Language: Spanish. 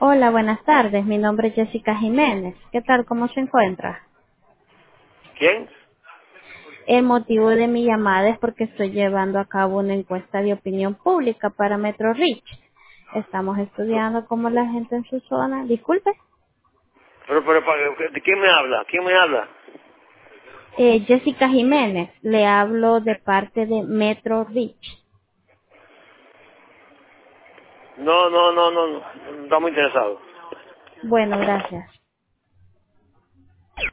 Hola, buenas tardes. Mi nombre es Jessica Jiménez. ¿Qué tal? ¿Cómo se encuentra? ¿Quién? El motivo de mi llamada es porque estoy llevando a cabo una encuesta de opinión pública para Metro Rich. Estamos estudiando cómo la gente en su zona. Disculpe. ¿De quién me habla? ¿Quién me habla? Jessica Jiménez. Le hablo de parte de Metro Rich. No, no, no, no, no, no estamos interesados. Bueno, gracias.